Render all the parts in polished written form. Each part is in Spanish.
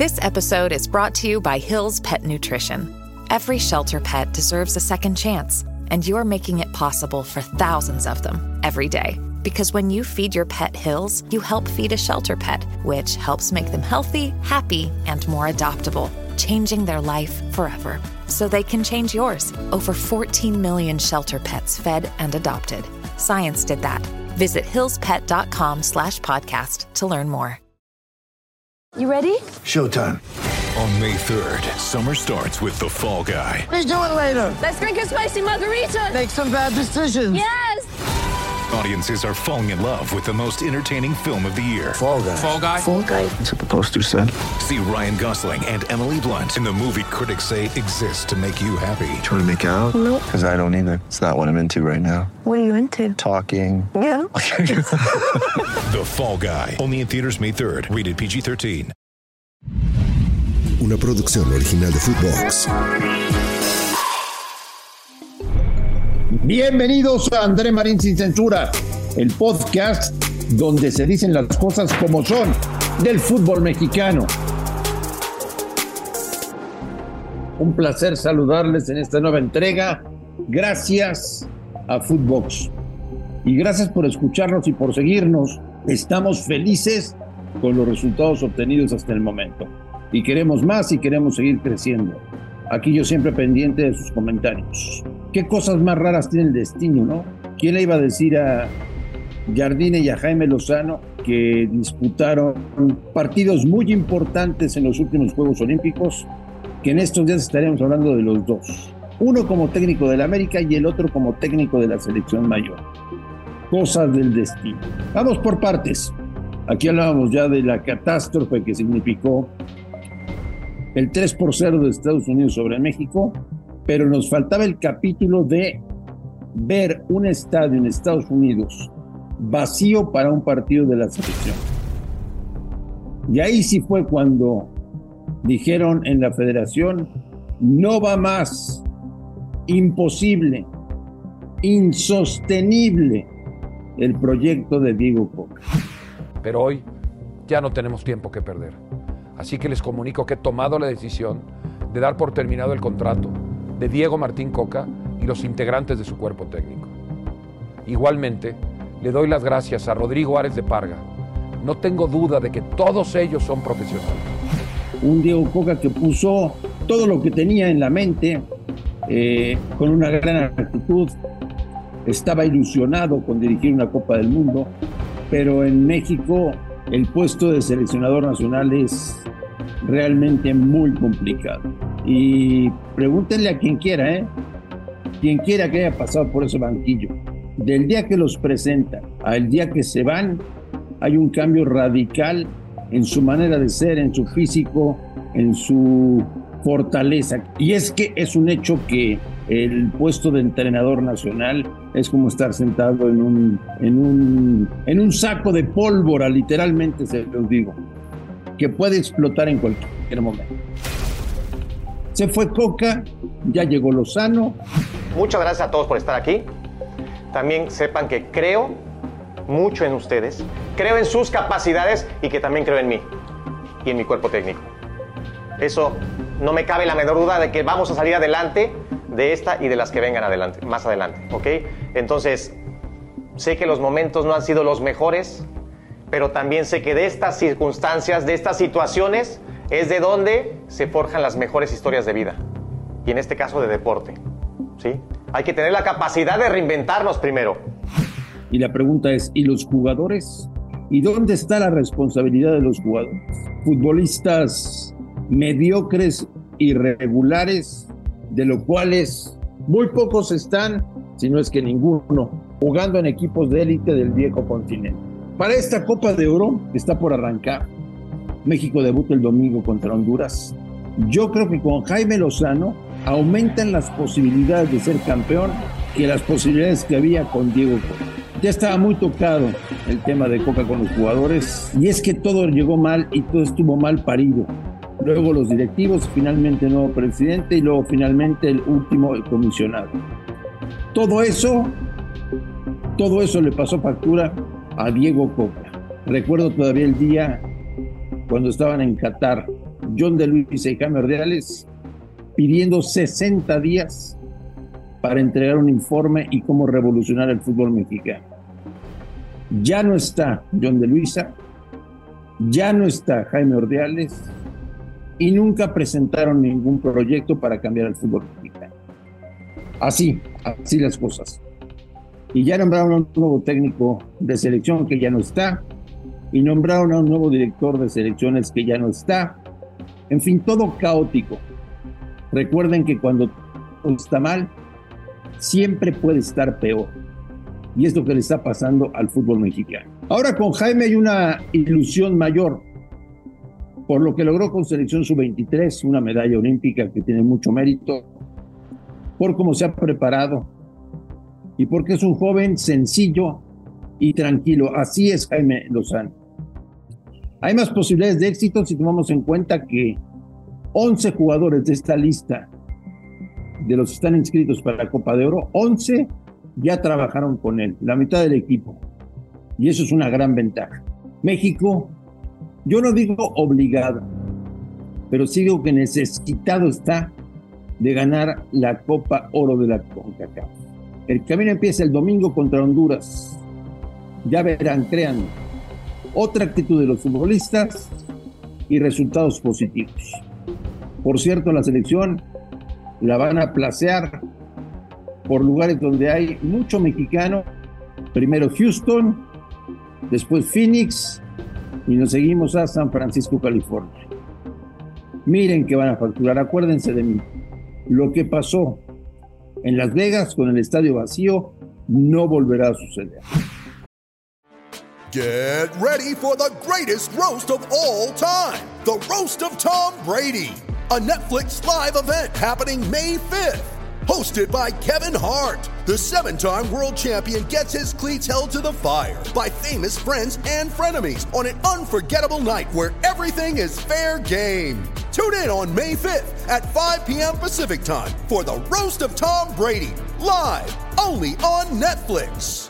This episode is brought to you by Hill's Pet Nutrition. Every shelter pet deserves a second chance, and you're making it possible for thousands of them every day. Because when you feed your pet Hill's, you help feed a shelter pet, which helps make them healthy, happy, and more adoptable, changing their life forever. So they can change yours. Over 14 million shelter pets fed and adopted. Science did that. Visit hillspet.com/podcast to learn more. You ready? Showtime. On May 3rd, summer starts with The Fall Guy. Let's do it later. Let's drink a spicy margarita. Make some bad decisions. Yes! Audiences are falling in love with the most entertaining film of the year. Fall Guy. Fall Guy? Fall Guy. That's what the poster said. See Ryan Gosling and Emily Blunt in the movie critics say exists to make you happy. Trying to make it out? Nope. Because I don't either. It's not what I'm into right now. What are you into? Talking. Yeah. The Fall Guy. Only in theaters May 3rd. Rated PG-13. Una producción original de Footbox. Bienvenidos a André Marín Sin Censura, el podcast donde se dicen las cosas como son del fútbol mexicano. Un placer saludarles en esta nueva entrega. Gracias a Footbox. Y gracias por escucharnos y por seguirnos. Estamos felices con los resultados obtenidos hasta el momento. Y queremos más y queremos seguir creciendo. Aquí yo siempre pendiente de sus comentarios. ¿Qué cosas más raras tiene el destino, no? ¿Quién le iba a decir a Jardine y a Jaime Lozano que disputaron partidos muy importantes en los últimos Juegos Olímpicos, que en estos días estaremos hablando de los dos? Uno como técnico del América y el otro como técnico de la selección mayor. Cosas del destino. Vamos por partes. Aquí hablábamos ya de la catástrofe que significó el 3-0 de Estados Unidos sobre México, pero nos faltaba el capítulo de ver un estadio en Estados Unidos vacío para un partido de la selección. Y ahí sí fue cuando dijeron en la federación: no va más, imposible, insostenible el proyecto de Diego Coca. Pero hoy ya no tenemos tiempo que perder. Así que les comunico que he tomado la decisión de dar por terminado el contrato de Diego Martín Coca y los integrantes de su cuerpo técnico. Igualmente, le doy las gracias a Rodrigo Ares de Parga. No tengo duda de que todos ellos son profesionales. Un Diego Coca que puso todo lo que tenía en la mente, con una gran actitud. Estaba ilusionado con dirigir una Copa del Mundo, pero en México el puesto de seleccionador nacional es realmente muy complicado. Y pregúntenle a quien quiera, quien quiera que haya pasado por ese banquillo. Del día que los presentan al día que se van, hay un cambio radical en su manera de ser, en su físico, en su fortaleza. Y es que es un hecho que el puesto de entrenador nacional es como estar sentado en un saco de pólvora, literalmente se los digo, que puede explotar en cualquier momento. Se fue Coca, ya llegó Lozano. Muchas gracias a todos por estar aquí. También sepan que creo mucho en ustedes, creo en sus capacidades y que también creo en mí y en mi cuerpo técnico. Eso no me cabe la menor duda de que vamos a salir adelante de esta y de las que vengan adelante, más adelante, ¿ok? Entonces, sé que los momentos no han sido los mejores, pero también sé que de estas circunstancias, de estas situaciones, es de donde se forjan las mejores historias de vida. Y en este caso de deporte, ¿sí? Hay que tener la capacidad de reinventarnos primero. Y la pregunta es, ¿y los jugadores? ¿Y dónde está la responsabilidad de los jugadores? Futbolistas mediocres, irregulares, de los cuales muy pocos están, si no es que ninguno, jugando en equipos de élite del viejo continente. Para esta Copa de Oro que está por arrancar, México debuta el domingo contra Honduras. Yo creo que con Jaime Lozano aumentan las posibilidades de ser campeón que las posibilidades que había con Diego Coca. Ya estaba muy tocado el tema de Coca con los jugadores, y es que todo llegó mal y todo estuvo mal parido. Luego los directivos, finalmente el nuevo presidente y luego finalmente el último comisionado. Todo eso le pasó factura a Diego Coca. Recuerdo todavía el día cuando estaban en Qatar John de Luisa y Jaime Ordiales pidiendo 60 días para entregar un informe y cómo revolucionar el fútbol mexicano. Ya no está John de Luisa, ya no está Jaime Ordiales y nunca presentaron ningún proyecto para cambiar el fútbol mexicano. Así las cosas. Y ya nombraron a un nuevo técnico de selección que ya no está, y nombraron a un nuevo director de selecciones que ya no está. En fin, todo caótico. Recuerden que cuando todo está mal, siempre puede estar peor. Y es lo que le está pasando al fútbol mexicano. Ahora con Jaime hay una ilusión mayor, por lo que logró con selección sub-23, una medalla olímpica que tiene mucho mérito, por cómo se ha preparado y porque es un joven sencillo y tranquilo. Así es Jaime Lozano. Hay más posibilidades de éxito si tomamos en cuenta que 11 jugadores de esta lista, de los que están inscritos para la Copa de Oro, 11 ya trabajaron con él, la mitad del equipo. Y eso es una gran ventaja. México, yo no digo obligado, pero sí digo que necesitado está de ganar la Copa Oro de la CONCACAF. El camino empieza el domingo contra Honduras. Ya verán, créanme, otra actitud de los futbolistas y resultados positivos. Por cierto, la selección la van a placear por lugares donde hay mucho mexicano. Primero Houston, después Phoenix y nos seguimos a San Francisco, California. Miren que van a facturar, acuérdense de mí. Lo que pasó en Las Vegas con el estadio vacío no volverá a suceder. Get ready for the greatest roast of all time, the Roast of Tom Brady, a Netflix live event happening May 5th. Hosted by Kevin Hart, the 7-time world champion gets his cleats held to the fire by famous friends and frenemies on an unforgettable night where everything is fair game. Tune in on May 5th at 5 p.m. Pacific Time for the Roast of Tom Brady, live only on Netflix.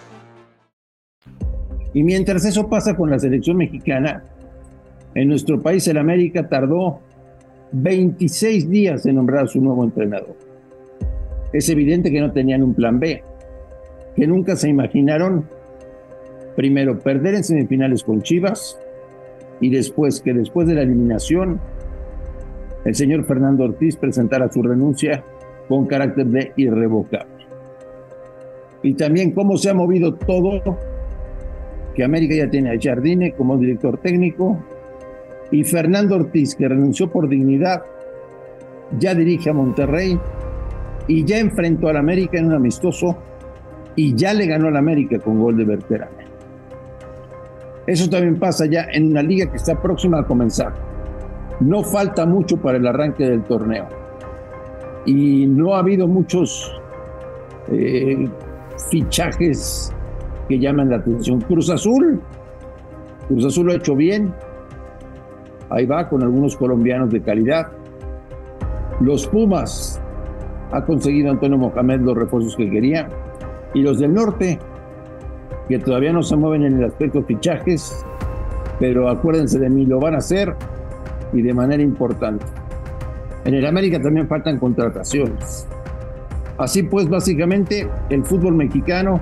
Y mientras eso pasa con la selección mexicana, en nuestro país el América tardó 26 días en nombrar a su nuevo entrenador. Es evidente que no tenían un plan B, que nunca se imaginaron, primero, perder en semifinales con Chivas, y después de la eliminación, el señor Fernando Ortiz presentara su renuncia con carácter de irrevocable. Y también cómo se ha movido todo, que América ya tiene a Jardine como director técnico, y Fernando Ortiz, que renunció por dignidad, ya dirige a Monterrey, y ya enfrentó al América en un amistoso y ya le ganó al América con gol de Berterame. Eso también pasa ya en una liga que está próxima a comenzar. No falta mucho para el arranque del torneo y no ha habido muchos fichajes que llaman la atención. Cruz Azul lo ha hecho bien, ahí va con algunos colombianos de calidad. Los Pumas ha conseguido Antonio Mohamed los refuerzos que quería, y los del norte, que todavía no se mueven en el aspecto fichajes, pero acuérdense de mí, lo van a hacer y de manera importante. En el América también faltan contrataciones. Así pues, básicamente, el fútbol mexicano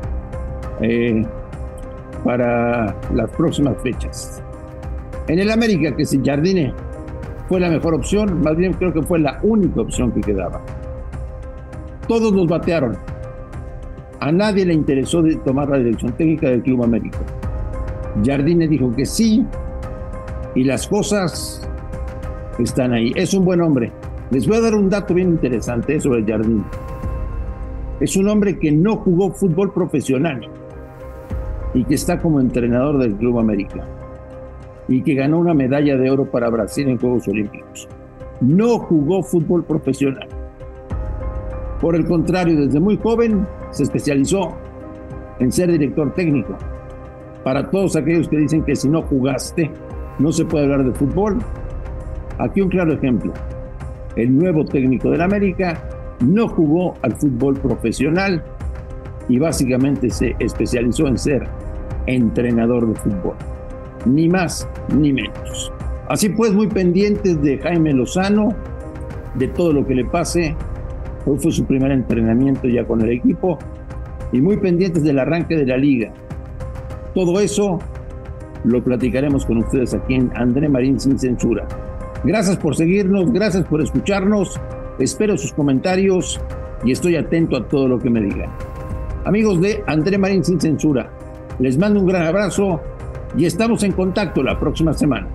para las próximas fechas. En el América, que sin Jardine fue la mejor opción, más bien creo que fue la única opción que quedaba. Todos los batearon. A nadie le interesó tomar la dirección técnica del Club América. Jardine dijo que sí y las cosas están ahí. Es un buen hombre. Les voy a dar un dato bien interesante sobre Jardine. Es un hombre que no jugó fútbol profesional y que está como entrenador del Club América y que ganó una medalla de oro para Brasil en Juegos Olímpicos. No jugó fútbol profesional. Por el contrario, desde muy joven se especializó en ser director técnico. Para todos aquellos que dicen que si no jugaste no se puede hablar de fútbol, aquí un claro ejemplo. El nuevo técnico del América no jugó al fútbol profesional y básicamente se especializó en ser entrenador de fútbol. Ni más ni menos. Así pues, muy pendientes de Jaime Lozano, de todo lo que le pase. Hoy fue su primer entrenamiento ya con el equipo y muy pendientes del arranque de la liga. Todo eso lo platicaremos con ustedes aquí en André Marín Sin Censura. Gracias por seguirnos, gracias por escucharnos. Espero sus comentarios y estoy atento a todo lo que me digan. Amigos de André Marín Sin Censura, les mando un gran abrazo y estamos en contacto la próxima semana.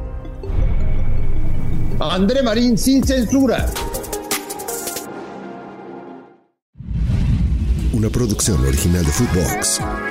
André Marín Sin Censura. Una producción original de Footbox.